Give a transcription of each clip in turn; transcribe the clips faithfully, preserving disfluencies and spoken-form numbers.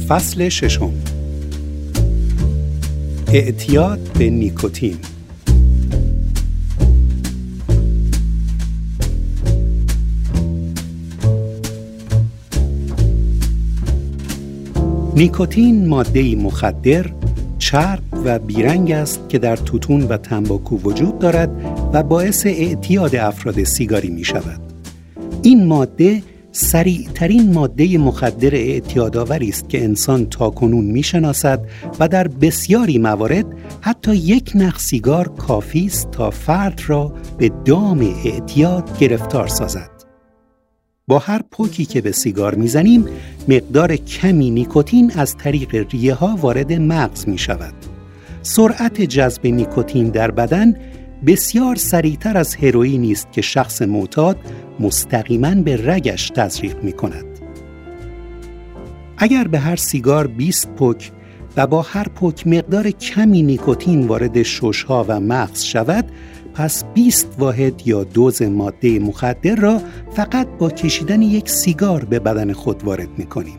فصل ششم. اعتیاد به نیکوتین. نیکوتین ماده‌ای مخدر، چرب و بیرنگ است که در توتون و تنباکو وجود دارد و باعث اعتیاد افراد سیگاری می شود. این ماده سریع‌ترین ماده مخدر اعتیادآوری است که انسان تاکنون می‌شناسد و در بسیاری موارد حتی یک نخ سیگار کافی است تا فرد را به دام اعتیاد گرفتار سازد. با هر پوکی که به سیگار می‌زنیم، مقدار کمی نیکوتین از طریق ریه‌ها وارد مغز می‌شود. سرعت جذب نیکوتین در بدن بسیار سریعتر از هروئینی است که شخص معتاد مستقیما به رگش تزریق می کند. اگر به هر سیگار بیست پوک و با هر پوک مقدار کمی نیکوتین وارد ششها و مغز شود، پس بیست واحد یا دوز ماده مخدر را فقط با کشیدن یک سیگار به بدن خود وارد می کنیم.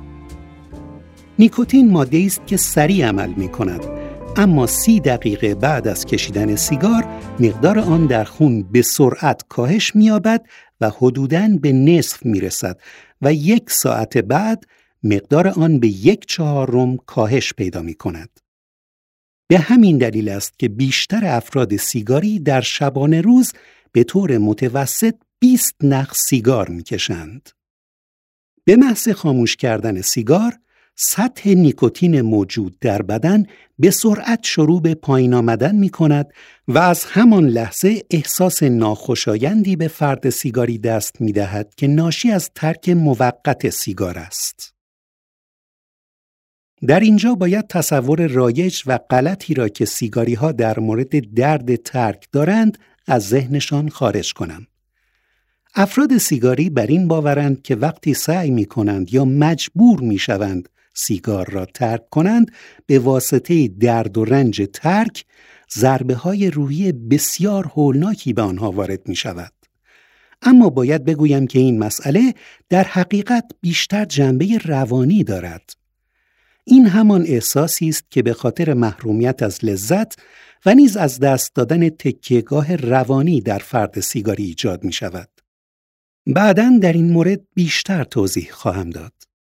نیکوتین ماده است که سریع عمل می کند، اما سی دقیقه بعد از کشیدن سیگار مقدار آن در خون به سرعت کاهش می‌یابد و حدوداً به نصف می‌رسد و یک ساعت بعد مقدار آن به یک چهارم کاهش پیدا می‌کند. به همین دلیل است که بیشتر افراد سیگاری در شبانه روز به طور متوسط بیست نخ سیگار می‌کشند. به محض خاموش کردن سیگار، سطح نیکوتین موجود در بدن به سرعت شروع به پایین آمدن می کند و از همان لحظه احساس ناخوشایندی به فرد سیگاری دست می دهد که ناشی از ترک موقت سیگار است. در اینجا باید تصور رایج و غلطی را که سیگاری ها در مورد درد ترک دارند از ذهنشان خارج کنم. افراد سیگاری بر این باورند که وقتی سعی می کنند یا مجبور می شوند سیگار را ترک کنند، به واسطه درد و رنج ترک ضربه های روحی بسیار هولناکی به آنها وارد می شود. اما باید بگویم که این مسئله در حقیقت بیشتر جنبه روانی دارد. این همان احساسی است که به خاطر محرومیت از لذت و نیز از دست دادن تکیه‌گاه روانی در فرد سیگاری ایجاد می شود. بعداً در این مورد بیشتر توضیح خواهم داد.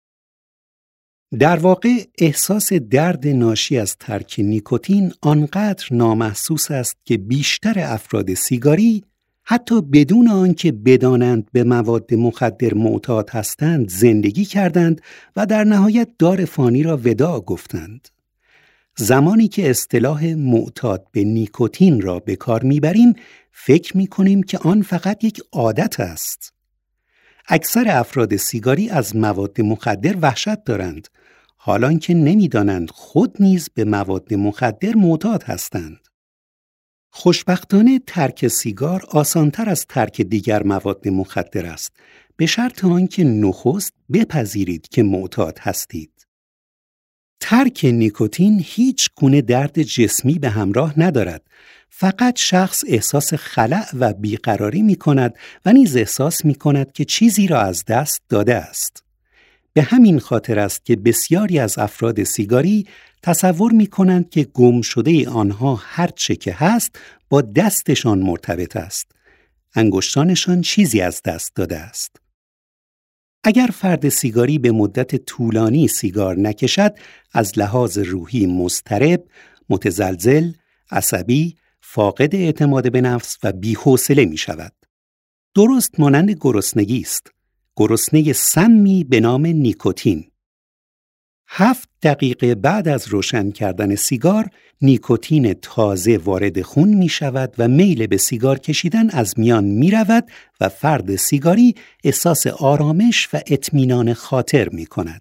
در واقع احساس درد ناشی از ترک نیکوتین آنقدر نامحسوس است که بیشتر افراد سیگاری حتی بدون آنکه بدانند به مواد مخدر معتاد هستند زندگی کردند و در نهایت دار فانی را وداع گفتند. زمانی که اصطلاح معتاد به نیکوتین را به کار میبریم، فکر میکنیم که آن فقط یک عادت است. اکثر افراد سیگاری از مواد مخدر وحشت دارند، حالان که نمی‌دانند خود نیز به مواد مخدر معتاد هستند. خوشبختانه ترک سیگار آسانتر از ترک دیگر مواد مخدر است، به شرط آنکه نخست بپذیرید که معتاد هستید. ترک نیکوتین هیچ گونه درد جسمی به همراه ندارد، فقط شخص احساس خلأ و بیقراری می کند و نیز احساس می کند که چیزی را از دست داده است. به همین خاطر است که بسیاری از افراد سیگاری تصور می کنند که گم شده آنها هر چه که هست با دستشان مرتبط است. انگشتانشان چیزی از دست داده است. اگر فرد سیگاری به مدت طولانی سیگار نکشد، از لحاظ روحی مضطرب، متزلزل، عصبی، فاقد اعتماد به نفس و بی‌حوصله می شود. درست مانند گرسنگی است. گرسنه سمی به نام نیکوتین. هفت دقیقه بعد از روشن کردن سیگار، نیکوتین تازه وارد خون می شود و میل به سیگار کشیدن از میان می رود و فرد سیگاری احساس آرامش و اطمینان خاطر می کند.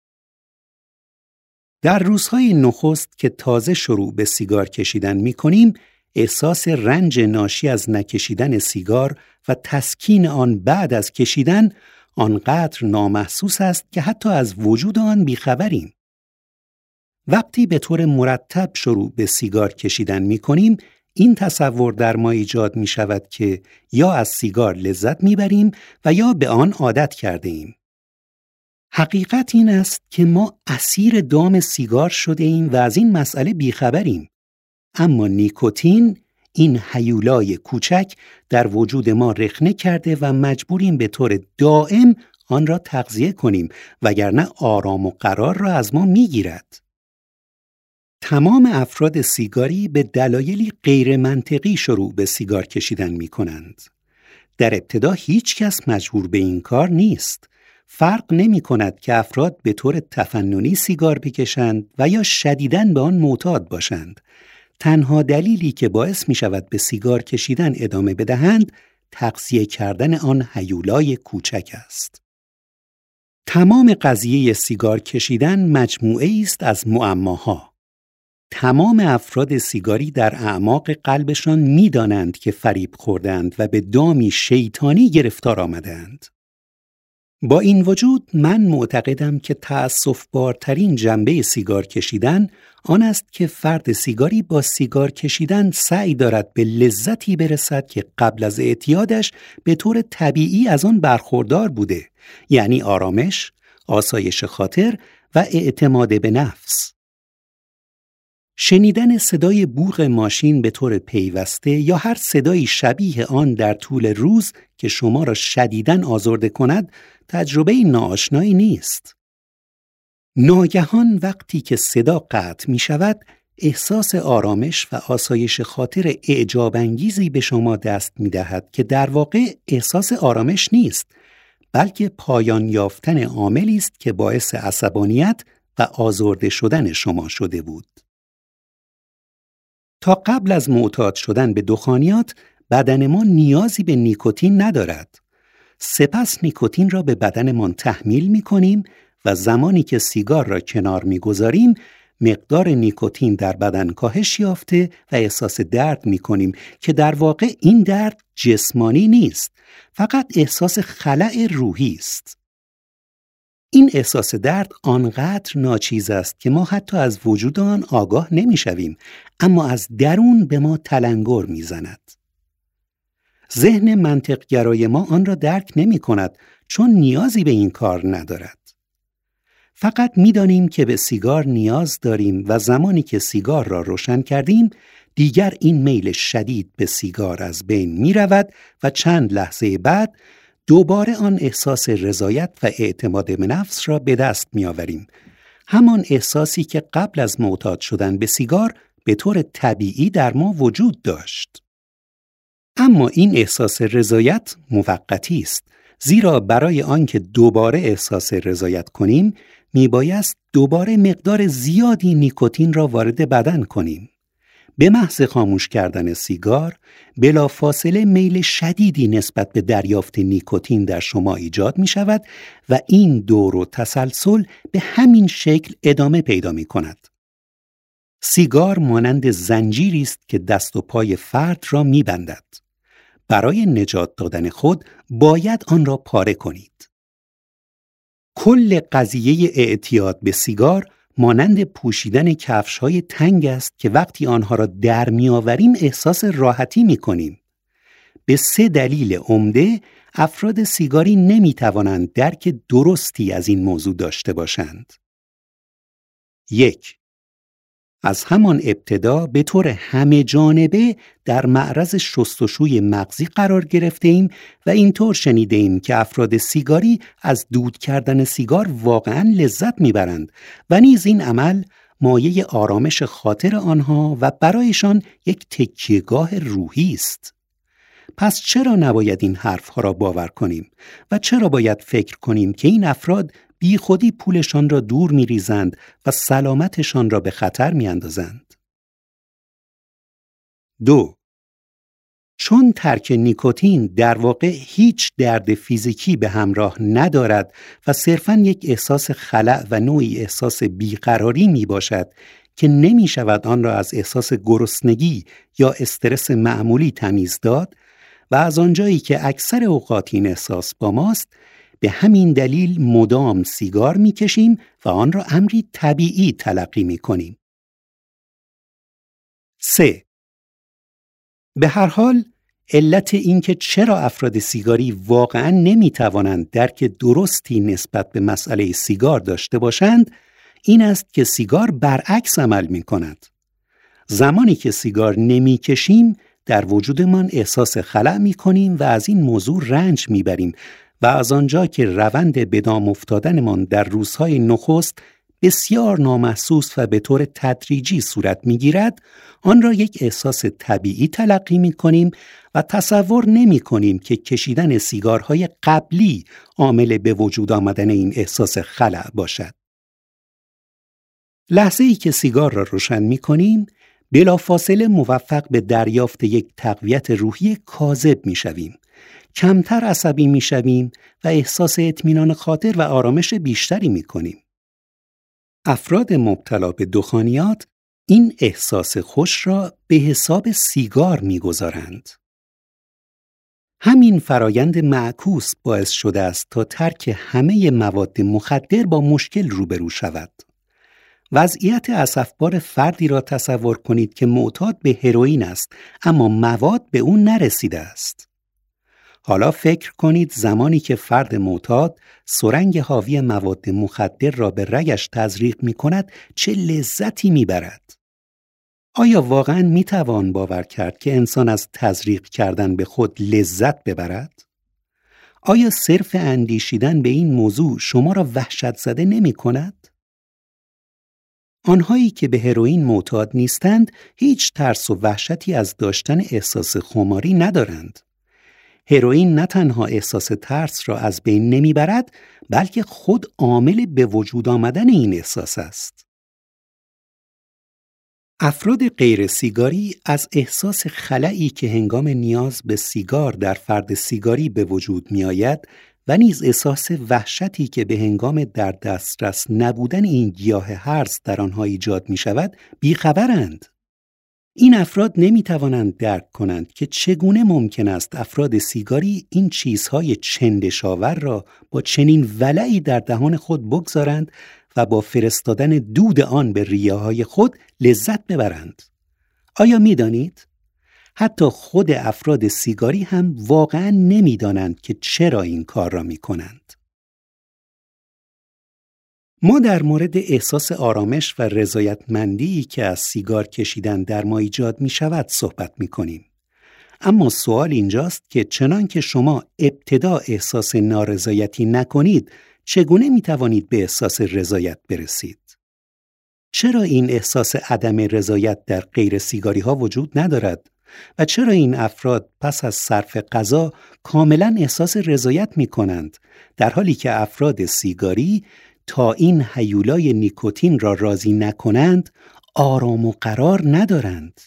در روزهای نخست که تازه شروع به سیگار کشیدن می کنیم، احساس رنج ناشی از نکشیدن سیگار و تسکین آن بعد از کشیدن آنقدر نامحسوس است که حتی از وجود آن بیخبریم. وقتی به طور مرتب شروع به سیگار کشیدن می کنیم، این تصور در ما ایجاد می شود که یا از سیگار لذت می بریم و یا به آن عادت کرده ایم. حقیقت این است که ما اسیر دام سیگار شده ایم و از این مسئله بیخبریم. اما نیکوتین، این هیولای کوچک، در وجود ما رخنه کرده و مجبوریم به طور دائم آن را تغذیه کنیم، وگرنه آرام و قرار را از ما میگیرد. تمام افراد سیگاری به دلایلی غیر منطقی شروع به سیگار کشیدن می کنند. در ابتدا هیچ کس مجبور به این کار نیست. فرق نمی کند که افراد به طور تفننی سیگار بکشند و یا شدیداً به آن معتاد باشند. تنها دلیلی که باعث می شود به سیگار کشیدن ادامه بدهند، تغذیه کردن آن هیولای کوچک است. تمام قضیه سیگار کشیدن مجموعه است از معماها. تمام افراد سیگاری در اعماق قلبشان می دانند که فریب خوردند و به دامی شیطانی گرفتار آمدند. با این وجود من معتقدم که تأسف‌بارترین جنبه سیگار کشیدن آن است که فرد سیگاری با سیگار کشیدن سعی دارد به لذتی برسد که قبل از اعتیادش به طور طبیعی از آن برخوردار بوده، یعنی آرامش، آسایش خاطر و اعتماد به نفس. شنیدن صدای بوق ماشین به طور پیوسته یا هر صدایی شبیه آن در طول روز که شما را شدیداً آزرده کند، تجربه ناآشنایی نیست. ناگهان وقتی که صدا قطع می شود، احساس آرامش و آسایش خاطر اعجاب انگیزی به شما دست می دهد که در واقع احساس آرامش نیست، بلکه پایان یافتن عاملی است که باعث عصبانیت و آزرده شدن شما شده بود. تا قبل از معتاد شدن به دخانیات، بدن ما نیازی به نیکوتین ندارد. سپس نیکوتین را به بدنمان تحمیل می کنیم و زمانی که سیگار را کنار می گذاریم، مقدار نیکوتین در بدن کاهش یافته و احساس درد می کنیم که در واقع این درد جسمانی نیست، فقط احساس خلأ روحی است. این احساس درد آنقدر ناچیز است که ما حتی از وجود آن آگاه نمی شویم، اما از درون به ما تلنگر می زند. ذهن منطقگرای ما آن را درک نمی کند چون نیازی به این کار ندارد. فقط می دانیم که به سیگار نیاز داریم و زمانی که سیگار را روشن کردیم دیگر این میل شدید به سیگار از بین می رود و چند لحظه بعد دوباره آن احساس رضایت و اعتماد به نفس را به دست می آوریم. همان احساسی که قبل از معتاد شدن به سیگار به طور طبیعی در ما وجود داشت. اما این احساس رضایت موقتی است، زیرا برای آنکه دوباره احساس رضایت کنیم میبایست دوباره مقدار زیادی نیکوتین را وارد بدن کنیم. به محض خاموش کردن سیگار، بلافاصله میل شدیدی نسبت به دریافت نیکوتین در شما ایجاد می شود و این دور و تسلسل به همین شکل ادامه پیدا می کند. سیگار مانند زنجیری است که دست و پای فرد را می بندد. برای نجات دادن خود باید آن را پاره کنید. کل قضیه اعتیاد به سیگار مانند پوشیدن کفش‌های تنگ است که وقتی آنها را در می‌آوریم احساس راحتی می‌کنیم. به سه دلیل عمده افراد سیگاری نمی‌توانند درک درستی از این موضوع داشته باشند. یک، از همان ابتدا به طور همه جانبه در معرض شستشوی مغزی قرار گرفته ایم و اینطور شنیده ایم که افراد سیگاری از دود کردن سیگار واقعاً لذت میبرند و نیز این عمل مایه آرامش خاطر آنها و برایشان یک تکیهگاه روحی است. پس چرا نباید این حرفها را باور کنیم و چرا باید فکر کنیم که این افراد بی خودی پولشان را دور می ریزند و سلامتشان را به خطر می اندازند؟ دو، چون ترک نیکوتین در واقع هیچ درد فیزیکی به همراه ندارد و صرفاً یک احساس خلأ و نوعی احساس بیقراری می باشد که نمی شود آن را از احساس گرسنگی یا استرس معمولی تمیز داد و از آنجایی که اکثر اوقات این احساس با ماست، به همین دلیل مدام سیگار می‌کشیم و آن را امری طبیعی تلقی می‌کنیم. سه، به هر حال علت اینکه چرا افراد سیگاری واقعاً نمیتوانند درک درستی نسبت به مسئله سیگار داشته باشند این است که سیگار برعکس عمل می‌کند. زمانی که سیگار نمی‌کشیم در وجودمان احساس خلأ می‌کنیم و از این موضوع رنج می‌بریم و از آنجا که روند به دام افتادنمان در روزهای نخست بسیار نامحسوس و به طور تدریجی صورت می‌گیرد، آن را یک احساس طبیعی تلقی می‌کنیم و تصور نمی‌کنیم که کشیدن سیگارهای قبلی عامل به وجود آمدن این احساس خلأ باشد. لحظه‌ای که سیگار را روشن می‌کنیم، بلافاصله موفق به دریافت یک تقویت روحی کاذب می‌شویم. کمتر عصبی می‌شویم و احساس اطمینان خاطر و آرامش بیشتری می‌کنیم. افراد مبتلا به دخانیات این احساس خوش را به حساب سیگار می‌گذارند. همین فرایند معکوس باعث شده است تا ترک همه مواد مخدر با مشکل روبرو شود. وضعیت اسفبار فردی را تصور کنید که معتاد به هروئین است اما مواد به اون نرسیده است. حالا فکر کنید زمانی که فرد معتاد سرنگ حاوی مواد مخدر را به رگش تزریق می کند چه لذتی می برد. آیا واقعاً می توان باور کرد که انسان از تزریق کردن به خود لذت ببرد؟ آیا صرف اندیشیدن به این موضوع شما را وحشت زده نمی کند؟ آنهایی که به هروئین معتاد نیستند هیچ ترس و وحشتی از داشتن احساس خماری ندارند. هروئین نه تنها احساس ترس را از بین نمیبرد بلکه خود عامل به وجود آمدن این احساس است. افراد غیر سیگاری از احساس خلایی که هنگام نیاز به سیگار در فرد سیگاری به وجود می آید و نیز احساس وحشتی که به هنگام در دسترس نبودن این گیاه هرز در آنها ایجاد می شود بیخبرند. این افراد نمی توانند درک کنند که چگونه ممکن است افراد سیگاری این چیزهای چندشاور را با چنین ولعی در دهان خود بگذارند و با فرستادن دود آن به ریه‌های خود لذت ببرند. آیا می دانید؟ حتی خود افراد سیگاری هم واقعاً نمی دانند که چرا این کار را می کنند. ما در مورد احساس آرامش و رضایتمندی که از سیگار کشیدن در ما ایجاد می شود صحبت می کنیم. اما سوال اینجاست که چنان که شما ابتدا احساس نارضایتی نکنید، چگونه می توانید به احساس رضایت برسید؟ چرا این احساس عدم رضایت در غیر سیگاری ها وجود ندارد؟ و چرا این افراد پس از صرف غذا کاملا احساس رضایت می کنند، در حالی که افراد سیگاری تا این هیولای نیکوتین را راضی نکنند آرام و قرار ندارند؟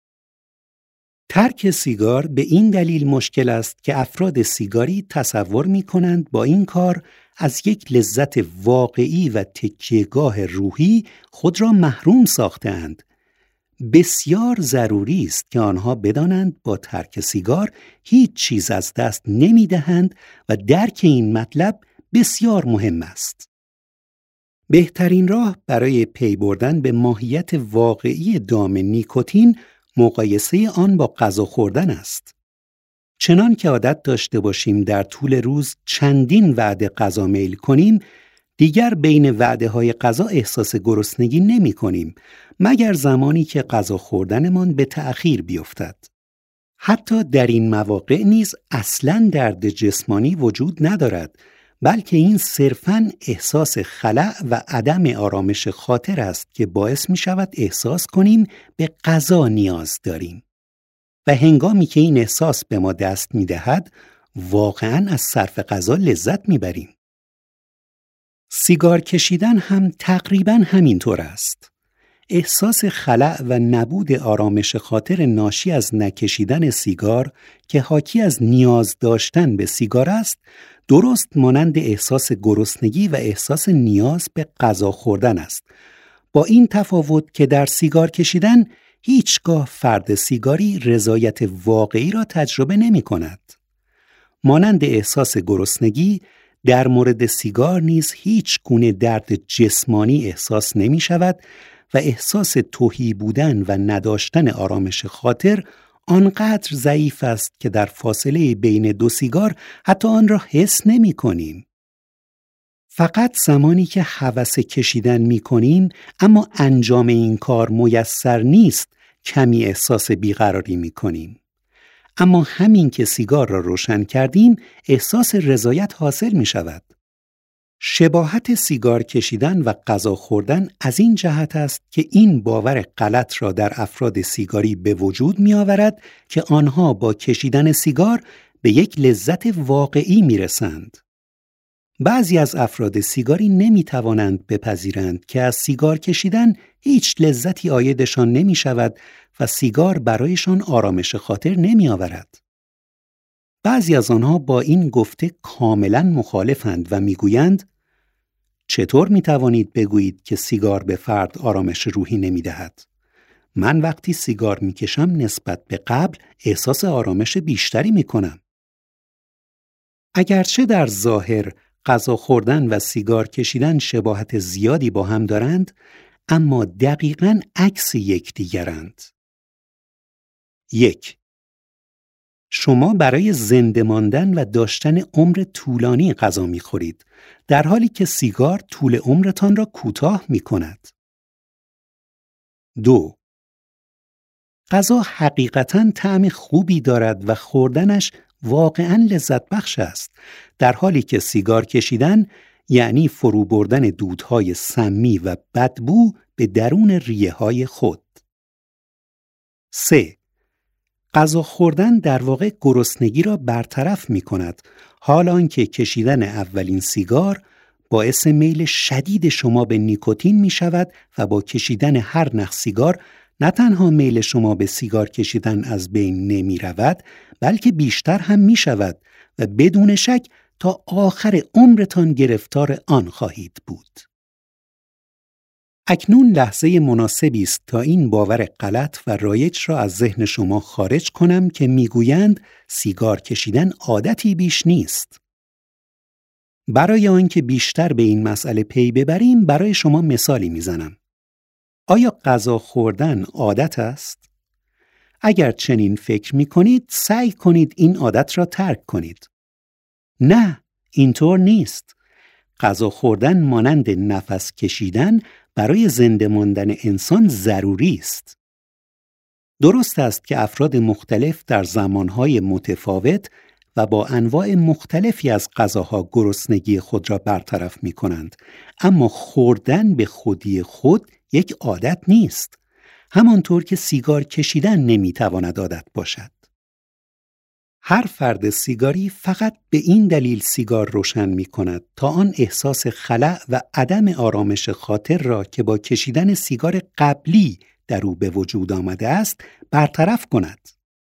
ترک سیگار به این دلیل مشکل است که افراد سیگاری تصور می کنند با این کار از یک لذت واقعی و تکیهگاه روحی خود را محروم ساختند. بسیار ضروری است که آنها بدانند با ترک سیگار هیچ چیز از دست نمی دهند و درک این مطلب بسیار مهم است. بهترین راه برای پی بردن به ماهیت واقعی دام نیکوتین مقایسه آن با غذا خوردن است. چنان که عادت داشته باشیم در طول روز چندین وعده غذا میل کنیم، دیگر بین وعده های غذا احساس گرسنگی نمی کنیم مگر زمانی که غذا خوردنمان به تأخیر بیفتد. حتی در این مواقع نیز اصلاً درد جسمانی وجود ندارد، بلکه این صرفاً احساس خلأ و عدم آرامش خاطر است که باعث می شود احساس کنیم به غذا نیاز داریم. و هنگامی که این احساس به ما دست می دهد، واقعاً از صرف غذا لذت می بریم. سیگار کشیدن هم تقریباً همینطور است. احساس خلأ و نبود آرامش خاطر ناشی از نکشیدن سیگار که حاکی از نیاز داشتن به سیگار است، درست مانند احساس گرسنگی و احساس نیاز به غذا خوردن است. با این تفاوت که در سیگار کشیدن هیچگاه فرد سیگاری رضایت واقعی را تجربه نمی کند. مانند احساس گرسنگی، در مورد سیگار نیز هیچ گونه درد جسمانی احساس نمی شود و احساس تهی بودن و نداشتن آرامش خاطر آنقدر ضعیف است که در فاصله بین دو سیگار حتی آن را حس نمی کنیم. فقط زمانی که هوس کشیدن می کنیم اما انجام این کار میسر نیست کمی احساس بیقراری می کنیم. اما همین که سیگار را روشن کردیم احساس رضایت حاصل می شود. شباهت سیگار کشیدن و غذا خوردن از این جهت است که این باور غلط را در افراد سیگاری به وجود می آورد که آنها با کشیدن سیگار به یک لذت واقعی می رسند. بعضی از افراد سیگاری نمی توانند بپذیرند که از سیگار کشیدن هیچ لذتی عایدشان نمی شود و سیگار برایشان آرامش خاطر نمی آورد. بعضی از آنها با این گفته کاملا مخالفند و می گویند چطور می توانید بگویید که سیگار به فرد آرامش روحی نمی دهد؟ من وقتی سیگار می کشم نسبت به قبل احساس آرامش بیشتری می کنم. اگرچه در ظاهر غذا خوردن و سیگار کشیدن شباهت زیادی با هم دارند، اما دقیقاً عکس یکدیگرند. یک، شما برای زنده ماندن و داشتن عمر طولانی غذا می‌خورید، در حالی که سیگار طول عمرتان را کوتاه می‌کند. دو، غذا حقیقتاً طعم خوبی دارد و خوردنش واقعاً لذت بخش است، در حالی که سیگار کشیدن یعنی فرو بردن دودهای سمی و بدبو به درون ریه‌های خود. سه، غذا خوردن در واقع گرسنگی را برطرف می کند، حال آنکه کشیدن اولین سیگار باعث میل شدید شما به نیکوتین می شود و با کشیدن هر نخ سیگار نه تنها میل شما به سیگار کشیدن از بین نمی رود، بلکه بیشتر هم می شود و بدون شک تا آخر عمرتان گرفتار آن خواهید بود. اکنون لحظه مناسبی است تا این باور غلط و رایج را از ذهن شما خارج کنم که میگویند سیگار کشیدن عادتی بیش نیست. برای آنکه بیشتر به این مسئله پی ببریم برای شما مثالی میزنم. آیا غذا خوردن عادت است؟ اگر چنین فکر میکنید سعی کنید این عادت را ترک کنید. نه، اینطور نیست. غذا خوردن مانند نفس کشیدن برای زنده ماندن انسان ضروری است. درست است که افراد مختلف در زمانهای متفاوت و با انواع مختلفی از غذاها گرسنگی خود را برطرف می کنند، اما خوردن به خودی خود یک عادت نیست، همانطور که سیگار کشیدن نمی تواند عادت باشد. هر فرد سیگاری فقط به این دلیل سیگار روشن می کند تا آن احساس خلأ و عدم آرامش خاطر را که با کشیدن سیگار قبلی در او به وجود آمده است برطرف کند.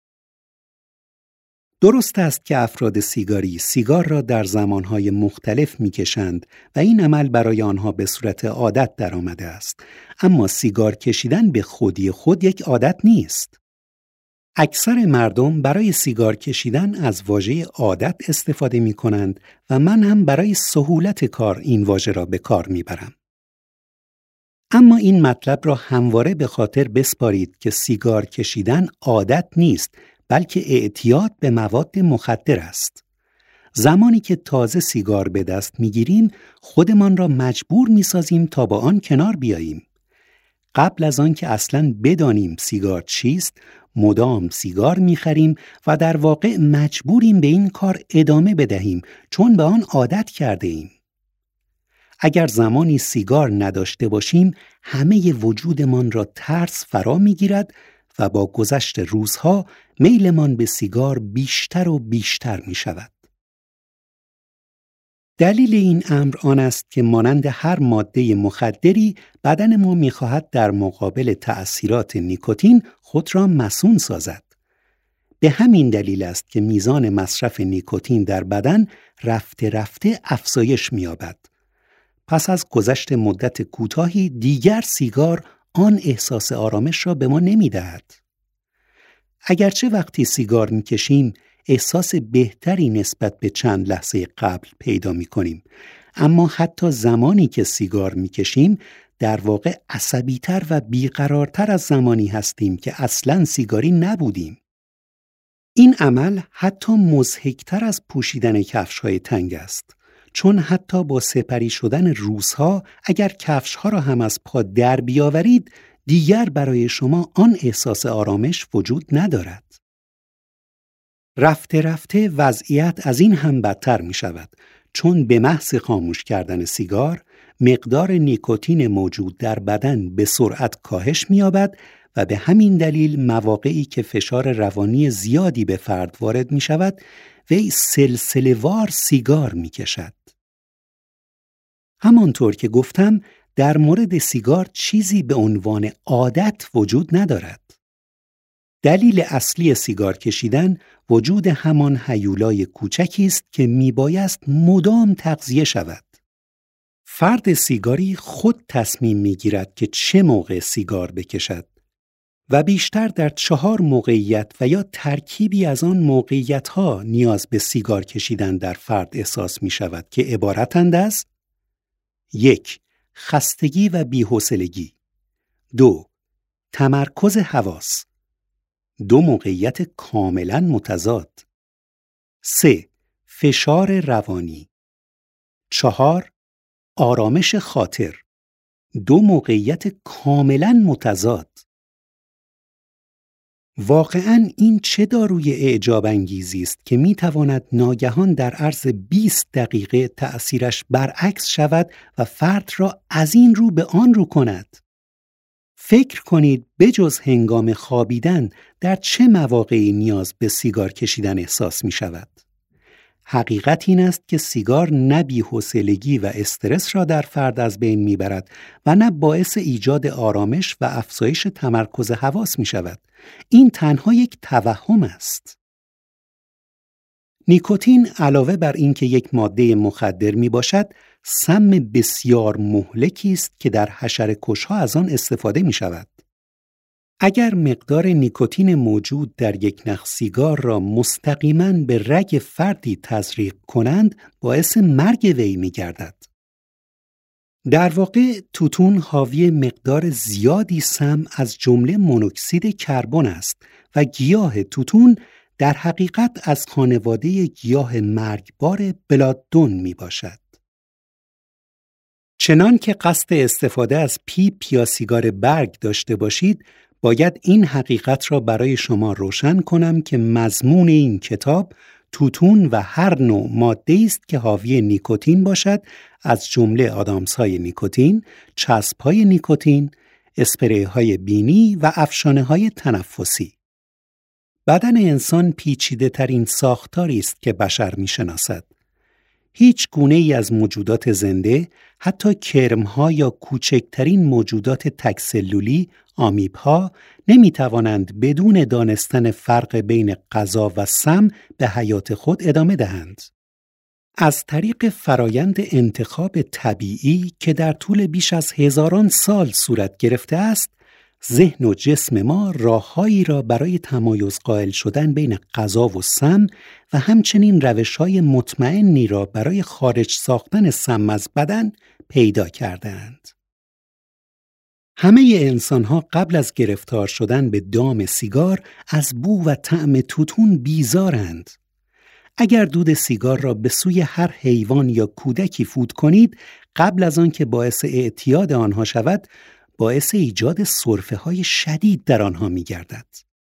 درست است که افراد سیگاری سیگار را در زمانهای مختلف می کشند و این عمل برای آنها به صورت عادت در آمده است، اما سیگار کشیدن به خودی خود یک عادت نیست. اکثر مردم برای سیگار کشیدن از واژه عادت استفاده می کنند و من هم برای سهولت کار این واژه را به کار می برم. اما این مطلب را همواره به خاطر بسپارید که سیگار کشیدن عادت نیست، بلکه اعتیاد به مواد مخدر است. زمانی که تازه سیگار به دست می گیریم خودمان را مجبور می سازیم تا با آن کنار بیاییم. قبل از آن که اصلاً بدانیم سیگار چیست، مدام سیگار می‌خریم و در واقع مجبوریم به این کار ادامه بدهیم چون به آن عادت کرده ایم. اگر زمانی سیگار نداشته باشیم، همه وجودمان را ترس فرا می‌گیرد و با گذشت روزها میلمان به سیگار بیشتر و بیشتر می‌شود. دلیل این امر آن است که مانند هر ماده مخدری بدن ما می‌خواهد در مقابل تأثیرات نیکوتین خود را مصون سازد. به همین دلیل است که میزان مصرف نیکوتین در بدن رفته رفته افزایش می‌یابد. پس از گذشت مدت کوتاهی دیگر سیگار آن احساس آرامش را به ما نمی‌دهد. اگرچه وقتی سیگار می‌کشیم احساس بهتری نسبت به چند لحظه قبل پیدا می‌کنیم، اما حتی زمانی که سیگار می‌کشیم در واقع عصبی‌تر و بیقرارتر از زمانی هستیم که اصلاً سیگاری نبودیم. این عمل حتی مضحک‌تر از پوشیدن کفش‌های تنگ است، چون حتی با سپری شدن روزها اگر کفش‌ها را هم از پا در بیاورید، دیگر برای شما آن احساس آرامش وجود ندارد. رفته رفته وضعیت از این هم بدتر می شود، چون به محض خاموش کردن سیگار، مقدار نیکوتین موجود در بدن به سرعت کاهش می یابد و به همین دلیل مواقعی که فشار روانی زیادی به فرد وارد می شود، وی سلسله‌وار سیگار می کشد. همانطور که گفتم، در مورد سیگار چیزی به عنوان عادت وجود ندارد. دلیل اصلی سیگار کشیدن وجود همان هیولای کوچکی است که میبایست مدام تغذیه شود. فرد سیگاری خود تصمیم میگیرد که چه موقع سیگار بکشد و بیشتر در چهار موقعیت و یا ترکیبی از آن موقعیت‌ها نیاز به سیگار کشیدن در فرد احساس می شود که عبارتند از: یک، خستگی و بی‌حوصلگی. دو، تمرکز حواس. دو موقعیت کاملا متضاد. سه، فشار روانی. چهار، آرامش خاطر. دو موقعیت کاملا متضاد. واقعاً این چه داروی اعجاب انگیزی است که می تواند ناگهان در عرض بیست دقیقه تأثیرش برعکس شود و فرد را از این رو به آن رو کند. فکر کنید بجز هنگام خوابیدن در چه مواقعی نیاز به سیگار کشیدن احساس می شود. حقیقت این است که سیگار نه بی‌حوصلگی و استرس را در فرد از بین می برد و نه باعث ایجاد آرامش و افزایش تمرکز حواس می شود. این تنها یک توهم است. نیکوتین علاوه بر اینکه یک ماده مخدر می باشد، سم بسیار مهلکی است که در حشره‌کش‌ها از آن استفاده می شود. اگر مقدار نیکوتین موجود در یک نخ سیگار را مستقیماً به رگ فردی تزریق کنند، باعث مرگ وی می گردد. در واقع توتون حاوی مقدار زیادی سم از جمله مونوکسید کربن است و گیاه توتون در حقیقت از خانواده گیاه مرگبار بلادون می باشد. چنان که قصد استفاده از پیپ یا سیگار برگ داشته باشید، باید این حقیقت را برای شما روشن کنم که مضمون این کتاب توتون و هر نوع ماده‌ای است که حاوی نیکوتین باشد، از جمله آدامس‌های نیکوتین، چسب‌های نیکوتین، اسپری‌های بینی و افشانه‌های تنفسی. بدن انسان پیچیده‌ترین ساختاری است که بشر می‌شناسد. هیچ گونه‌ای از موجودات زنده، حتی کرم‌ها یا کوچکترین موجودات تک‌سلولی، آمیب‌ها، نمی‌توانند بدون دانستن فرق بین غذا و سم به حیات خود ادامه دهند. از طریق فرایند انتخاب طبیعی که در طول بیش از هزاران سال صورت گرفته است، ذهن و جسم ما راه‌هایی را برای تمایز قائل شدن بین غذا و سم و همچنین روش‌های مطمئنی را برای خارج ساختن سم از بدن پیدا کردند. همه انسان‌ها قبل از گرفتار شدن به دام سیگار از بو و طعم توتون بیزارند. اگر دود سیگار را به سوی هر حیوان یا کودکی فوت کنید، قبل از آن که باعث اعتیاد آنها شود، باعث ایجاد سرفه‌های شدید در آنها می‌گردد.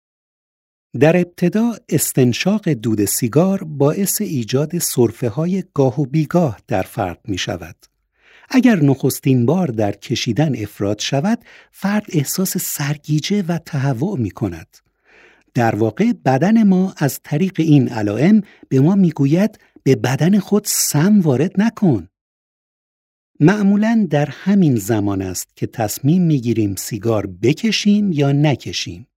در ابتدا استنشاق دود سیگار باعث ایجاد سرفه‌های گاه و بیگاه در فرد می‌شود. اگر نخستین بار در کشیدن افراط شود، فرد احساس سرگیجه و تهوع می‌کند. در واقع بدن ما از طریق این علائم به ما می‌گوید به بدن خود سم وارد نکن. معمولاً در همین زمان است که تصمیم می‌گیریم سیگار بکشیم یا نکشیم.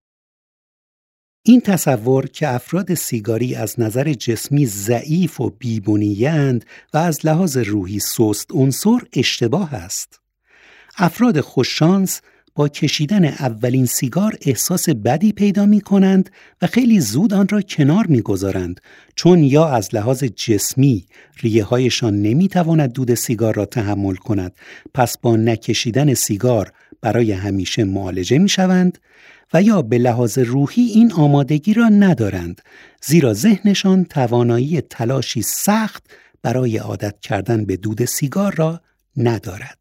این تصور که افراد سیگاری از نظر جسمی ضعیف و بی‌بنیه‌اند و از لحاظ روحی سست عنصر اشتباه است. افراد خوششانس با کشیدن اولین سیگار احساس بدی پیدا می کنند و خیلی زود آن را کنار می گذارند، چون یا از لحاظ جسمی ریه هایشان نمی تواند دود سیگار را تحمل کند، پس با نکشیدن سیگار برای همیشه معالجه می شوند، و یا به لحاظ روحی این آمادگی را ندارند، زیرا ذهنشان توانایی تلاشی سخت برای عادت کردن به دود سیگار را ندارد.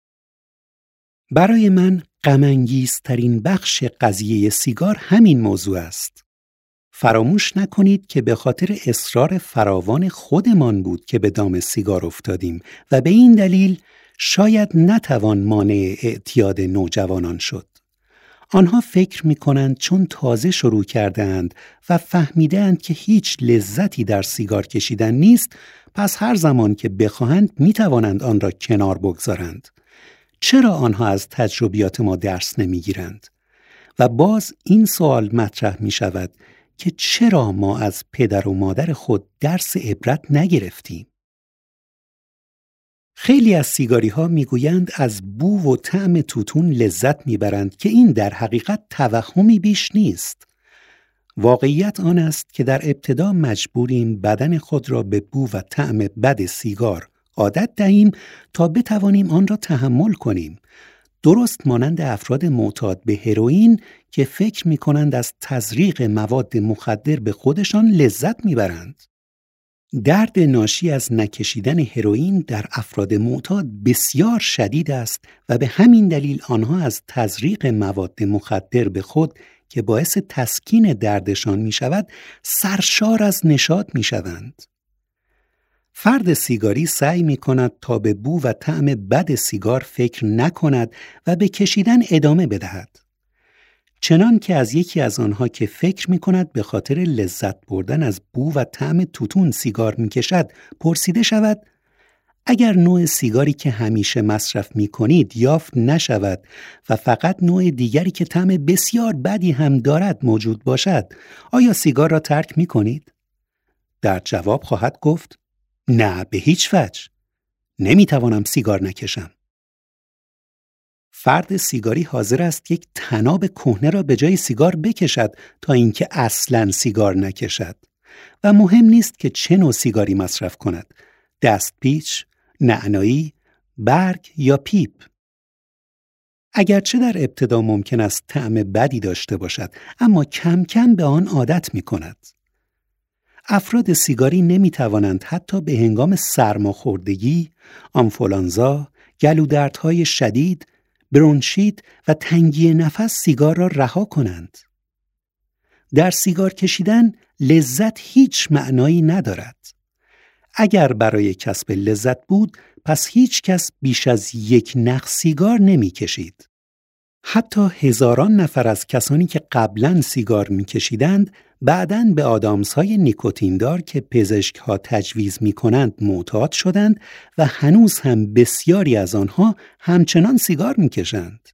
برای من غم‌انگیزترین بخش قضیه سیگار همین موضوع است. فراموش نکنید که به خاطر اصرار فراوان خودمان بود که به دام سیگار افتادیم و به این دلیل شاید نتوان مانع اعتیاد نوجوانان شد. آنها فکر می‌کنند چون تازه شروع کرده‌اند و فهمیده‌اند که هیچ لذتی در سیگار کشیدن نیست، پس هر زمان که بخواهند می‌توانند آن را کنار بگذارند. چرا آنها از تجربیات ما درس نمی‌گیرند؟ و باز این سوال مطرح می‌شود که چرا ما از پدر و مادر خود درس عبرت نگرفتیم؟ خیلی از سیگاری ها میگویند از بو و طعم توتون لذت میبرند که این در حقیقت توهمی بیش نیست. واقعیت آن است که در ابتدا مجبوریم بدن خود را به بو و طعم بد سیگار عادت دهیم تا بتوانیم آن را تحمل کنیم. درست مانند افراد معتاد به هروئین که فکر می‌کنند از تزریق مواد مخدر به خودشان لذت می‌برند. درد ناشی از نکشیدن هروئین در افراد معتاد بسیار شدید است و به همین دلیل آنها از تزریق مواد مخدر به خود که باعث تسکین دردشان می‌شود سرشار از نشاط می‌شوند. فرد سیگاری سعی می کند تا به بو و طعم بد سیگار فکر نکند و به کشیدن ادامه بدهد. چنان که از یکی از آنها که فکر می کند به خاطر لذت بردن از بو و طعم توتون سیگار می کشد پرسیده شود: اگر نوع سیگاری که همیشه مصرف می کنید یافت نشود و فقط نوع دیگری که طعم بسیار بدی هم دارد موجود باشد، آیا سیگار را ترک می کنید؟ در جواب خواهد گفت: نه، به هیچ وجه. نمیتوانم سیگار نکشم. فرد سیگاری حاضر است یک طناب کهنه را به جای سیگار بکشد تا اینکه اصلاً سیگار نکشد. و مهم نیست که چه نوع سیگاری مصرف کند: دستپیچ، نعنایی، برگ یا پیپ. اگرچه در ابتدا ممکن است طعم بدی داشته باشد، اما کم کم به آن عادت می کند. افراد سیگاری نمی توانند حتی به هنگام سرماخوردگی، آنفولانزا، گلودردهای شدید، برونشیت و تنگی نفس سیگار را رها کنند. در سیگار کشیدن لذت هیچ معنایی ندارد. اگر برای کسب لذت بود، پس هیچ کس بیش از یک نخ سیگار نمی کشید. حتی هزاران نفر از کسانی که قبلاً سیگار می کشیدند، بعداً به آدامس‌های نیکوتیندار که پزشک‌ها تجویز می‌کنند معتاد شدند و هنوز هم بسیاری از آنها همچنان سیگار می‌کشند.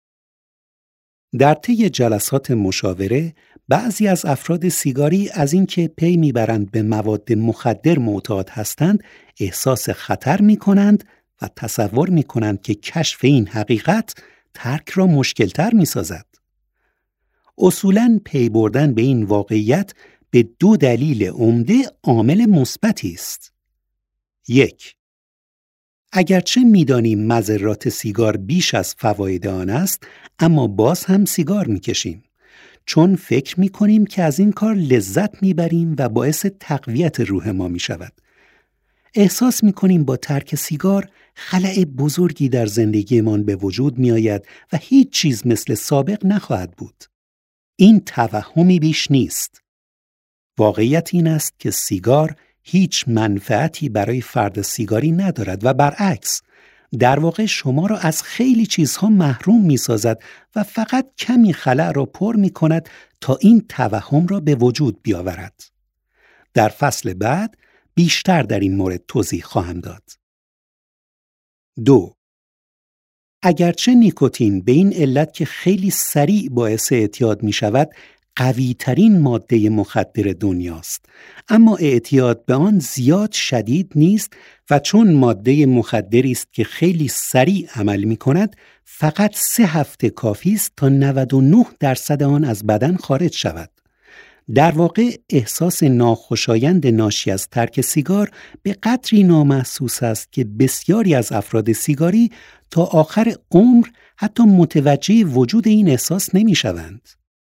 در طی جلسات مشاوره، بعضی از افراد سیگاری از اینکه پی می‌برند به مواد مخدر معتاد هستند، احساس خطر می‌کنند و تصور می‌کنند که کشف این حقیقت ترک را مشکل‌تر می‌سازد. اصولاً پی بردن به این واقعیت به دو دلیل عمده عامل مثبتی است. یک، اگرچه می‌دانیم مضرات سیگار بیش از فواید آن است، اما باز هم سیگار می‌کشیم، چون فکر می‌کنیم که از این کار لذت می‌بریم و باعث تقویت روح ما می‌شود. احساس می‌کنیم با ترک سیگار خلأ بزرگی در زندگیمان به وجود می‌آید و هیچ چیز مثل سابق نخواهد بود. این توهمی بیش نیست. واقعیت این است که سیگار هیچ منفعتی برای فرد سیگاری ندارد و برعکس، در واقع شما را از خیلی چیزها محروم می سازد و فقط کمی خلأ را پر می کند تا این توهم را به وجود بیاورد. در فصل بعد بیشتر در این مورد توضیح خواهم داد. دو، اگرچه نیکوتین به این علت که خیلی سریع باعث اعتیاد می شود قوی ترین ماده مخدر دنیاست، اما اعتیاد به آن زیاد شدید نیست و چون ماده مخدری است که خیلی سریع عمل می کند، فقط سه هفته کافی است تا نود و نه درصد آن از بدن خارج شود. در واقع احساس ناخوشایند ناشی از ترک سیگار به قدری نامحسوس است که بسیاری از افراد سیگاری تا آخر عمر حتی متوجه وجود این احساس نمی شوند.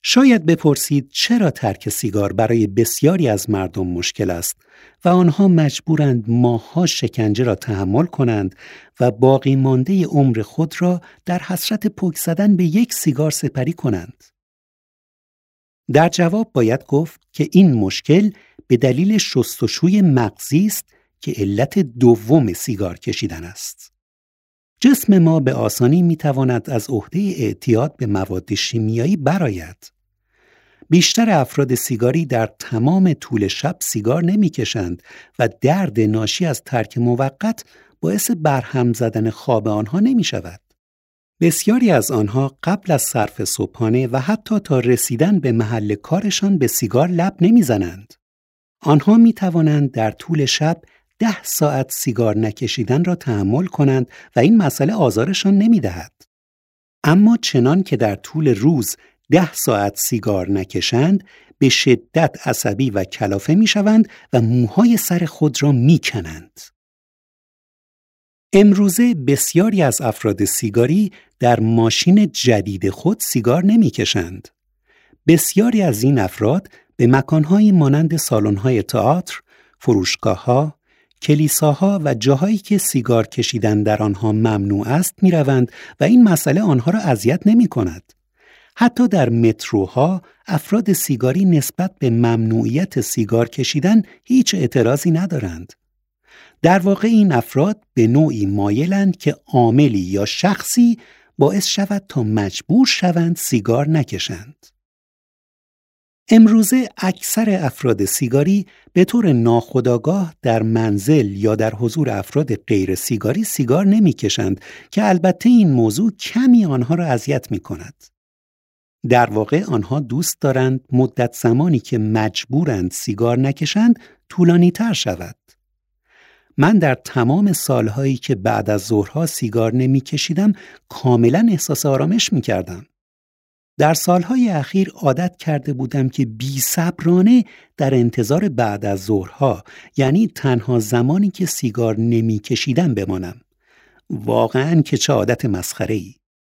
شاید بپرسید چرا ترک سیگار برای بسیاری از مردم مشکل است و آنها مجبورند ماه‌ها شکنجه را تحمل کنند و باقی مانده عمر خود را در حسرت پک زدن به یک سیگار سپری کنند. در جواب باید گفت که این مشکل به دلیل شستشوی مغزی است که علت دوم سیگار کشیدن است. جسم ما به آسانی میتواند از عهده اعتیاد به مواد شیمیایی برآید. بیشتر افراد سیگاری در تمام طول شب سیگار نمیکشند و درد ناشی از ترک موقت باعث برهم زدن خواب آنها نمی شود. بسیاری از آنها قبل از صرف صبحانه و حتی تا رسیدن به محل کارشان به سیگار لب نمی زنند. آنها می توانند در طول شب ده ساعت سیگار نکشیدن را تحمل کنند و این مسئله آزارشان نمی دهد. اما چنان که در طول روز ده ساعت سیگار نکشند، به شدت عصبی و کلافه می شوند و موهای سر خود را می کنند. امروزه بسیاری از افراد سیگاری در ماشین جدید خود سیگار نمی کشند. بسیاری از این افراد به مکانهای مانند سالن‌های تئاتر، فروشگاه‌ها، کلیساها و جاهایی که سیگار کشیدن در آنها ممنوع است می روند و این مسئله آنها را اذیت نمی کند. حتی در متروها افراد سیگاری نسبت به ممنوعیت سیگار کشیدن هیچ اعتراضی ندارند. در واقع این افراد به نوعی مایلند که عاملی یا شخصی باعث شود تا مجبور شوند سیگار نکشند. امروزه اکثر افراد سیگاری به طور ناخودآگاه در منزل یا در حضور افراد غیر سیگاری سیگار نمی‌کشند که البته این موضوع کمی آنها را اذیت می‌کند. در واقع آنها دوست دارند مدت زمانی که مجبورند سیگار نکشند طولانی‌تر شود. من در تمام سالهایی که بعد از ظهرها سیگار نمی‌کشیدم کاملاً احساس آرامش می‌کردم. در سالهای اخیر عادت کرده بودم که بی‌صبرانه در انتظار بعد از ظهرها، یعنی تنها زمانی که سیگار نمی‌کشیدم بمانم. واقعاً که چه عادت مسخره‌ای.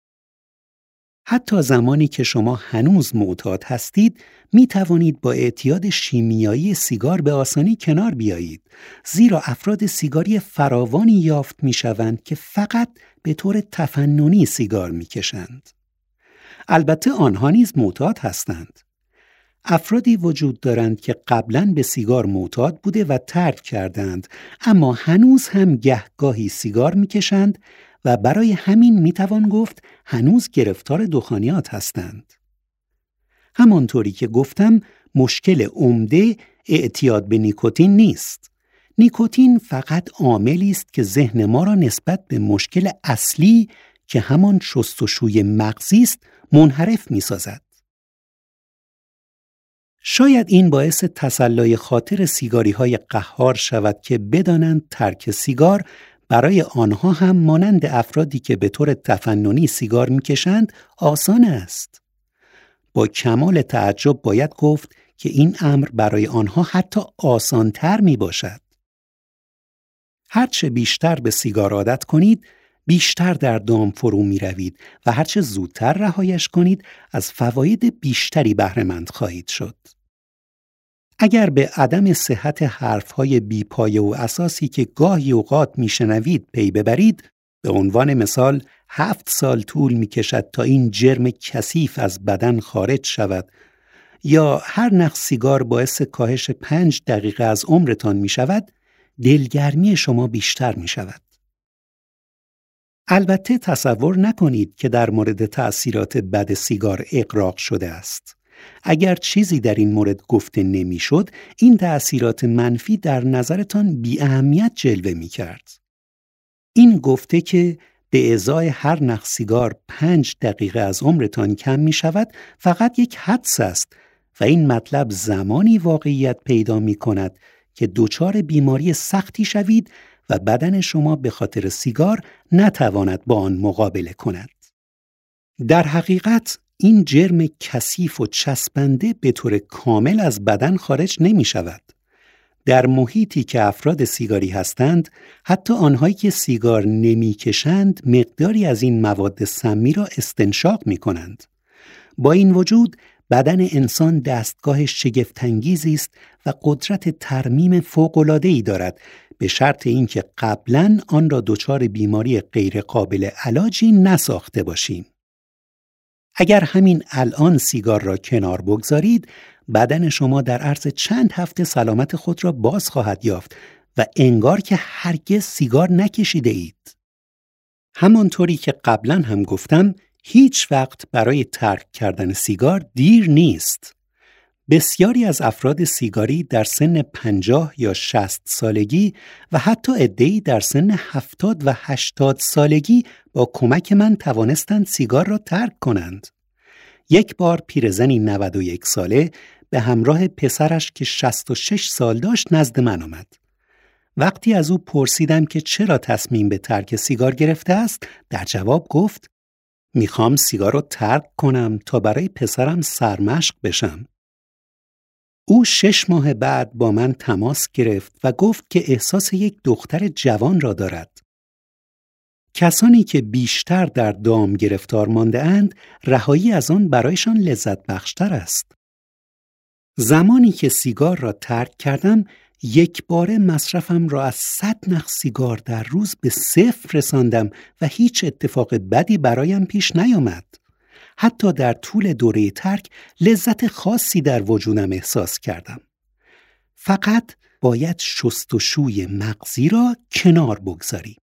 حتی زمانی که شما هنوز معتاد هستید، می توانید با اعتیاد شیمیایی سیگار به آسانی کنار بیایید، زیرا افراد سیگاری فراوانی یافت می شوند که فقط به طور تفننی سیگار می کشند. البته آنها نیز معتاد هستند. افرادی وجود دارند که قبلاً به سیگار معتاد بوده و ترک کردند، اما هنوز هم گهگاهی سیگار می کشند و برای همین می توان گفت هنوز گرفتار دخانیات هستند. همانطوری که گفتم مشکل عمده اعتیاد به نیکوتین نیست. نیکوتین فقط عاملی است که ذهن ما را نسبت به مشکل اصلی که همان شستشوی مغزی است منحرف می سازد. شاید این باعث تسلای خاطر سیگاری های قهار شود که بدانند ترک سیگار برای آنها هم مانند افرادی که به طور تفننی سیگار میکشند آسان است. با کمال تعجب باید گفت که این امر برای آنها حتی آسانتر می باشد. هرچه بیشتر به سیگار عادت کنید، بیشتر در دام فرو می روید و هرچه زودتر رهایش کنید از فواید بیشتری بهره مند خواهید شد. اگر به عدم صحت حرفهای بیپایه و اساسی که گاهی اوقات میشنوید پی ببرید، به عنوان مثال هفت سال طول میکشد تا این جرم کثیف از بدن خارج شود، یا هر نخ سیگار باعث کاهش پنج دقیقه از عمرتان میشود، دلگرمی شما بیشتر میشود. البته تصور نکنید که در مورد تأثیرات بد سیگار اغراق شده است. اگر چیزی در این مورد گفته نمیشد، این تأثیرات منفی در نظرتان بی اهمیت جلوه می کرد. این گفته که به ازای هر نخ سیگار پنج دقیقه از عمرتان کم می شود فقط یک حدس است و این مطلب زمانی واقعیت پیدا می کند که دچار بیماری سختی شوید و بدن شما به خاطر سیگار نتواند با آن مقابله کند. در حقیقت این جرم کثیف و چسبنده به طور کامل از بدن خارج نمی شود. در محیطی که افراد سیگاری هستند، حتی آنهایی که سیگار نمی کشند مقداری از این مواد سمی را استنشاق می کنند. با این وجود بدن انسان دستگاه شگفت‌انگیزی است و قدرت ترمیم فوق‌العاده‌ای دارد، به شرط اینکه قبلاً آن را دچار بیماری غیرقابل علاجی نساخته باشیم. اگر همین الان سیگار را کنار بگذارید، بدن شما در عرض چند هفته سلامت خود را باز خواهد یافت و انگار که هرگز سیگار نکشیده اید. همانطوری که قبلا هم گفتم، هیچ وقت برای ترک کردن سیگار دیر نیست. بسیاری از افراد سیگاری در سن پنجاه یا شصت سالگی و حتی عده‌ای در سن هفتاد و هشتاد سالگی با کمک من توانستند سیگار را ترک کنند. یک بار پیرزنی نود و یک ساله به همراه پسرش که شصت و شش سال داشت نزد من آمد. وقتی از او پرسیدم که چرا تصمیم به ترک سیگار گرفته است، در جواب گفت: میخوام سیگار رو ترک کنم تا برای پسرم سرمشق بشم. او شش ماه بعد با من تماس گرفت و گفت که احساس یک دختر جوان را دارد. کسانی که بیشتر در دام گرفتار مانده اند، رهایی از آن برایشان لذت بخشتر است. زمانی که سیگار را ترک کردم، یک باره مصرفم را از صد نخ سیگار در روز به صفر رساندم و هیچ اتفاق بدی برایم پیش نیامد. حتی در طول دوره ترک لذت خاصی در وجودم احساس کردم. فقط باید شستشوی مغزی را کنار بگذاریم.